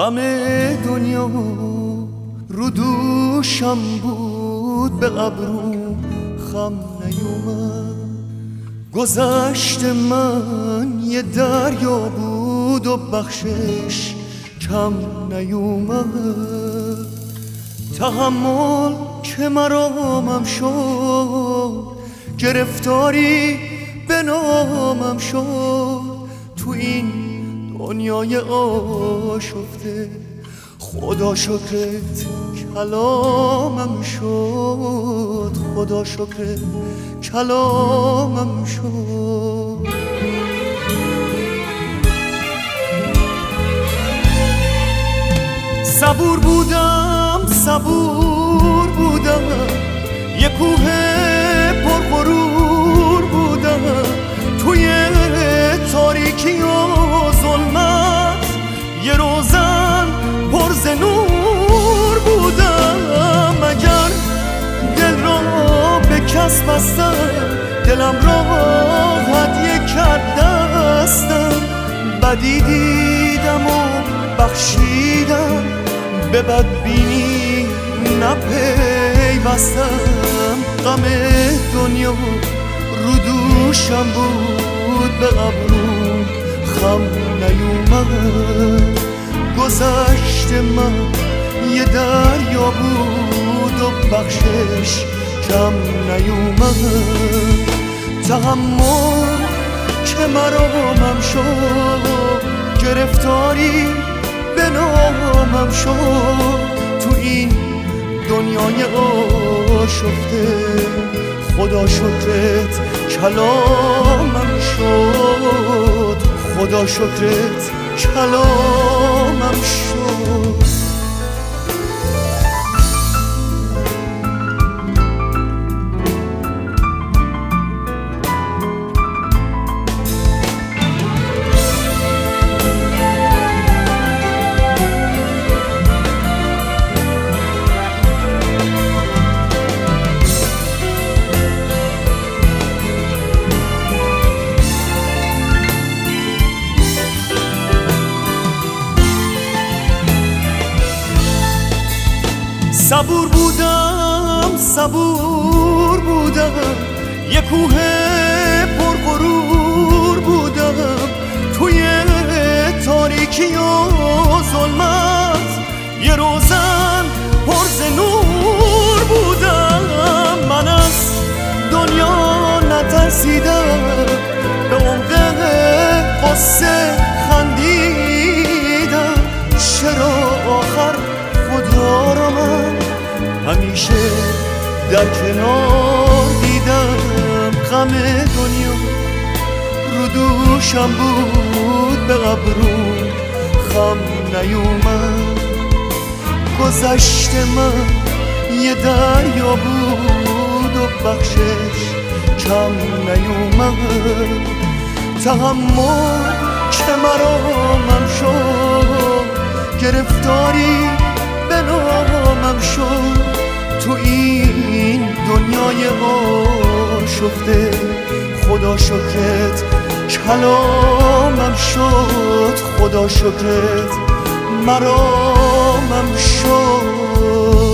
غم دنیا رو دوشم بود، به ابروم خم نیومد. گذشت من یه دریا بود و بخشش کم نیومد. تحمل که مرامم شد، گرفتاری به نامم شد. تو این دنیای آشفته خدا شکرت کلامم شد، خدا شکرت کلامم شد. صبور بودم صبور بودم، یه کوه پرغرور بودم. توی تاریکی و ظلمت یه روزن پر ز نور بودم. اگر دل را به کس بستم، دلم را هدیه کرد دستم. بدی دیدم و بخشیدم، به بدبینی نپیوستم. غم دنیا رو دوشم بود، به ابروم خم نیومد. گذشت من یه دریا بود و بخشش کم نیومد. تحمل که مرامم شد، گرفتاری به نامم شد. تو این دنیای آشفته خدا شکرت کلامم شد، خدا شکرت کلامم شد. صبور بودم صبور بودم، یه کوه پرغرور بودم. توی تاریکی و ظلمت یه روزن پر ز نور بودم. من از دنیا نترسیدم، به عمق قصه خندیدم. چرا آخر خدا را من همیشه در کنار دیدم. غم دنیا رو دوشم بود، به ابروم خم نیومد. گذشت من یه دریا بود و بخشش کم نیومد. تحمل که مرامم شد، گرفتاری به نامم شد. تو این دنیای آشفته خدا شکرت کلامم شد، خدا شکرت مرامم شد.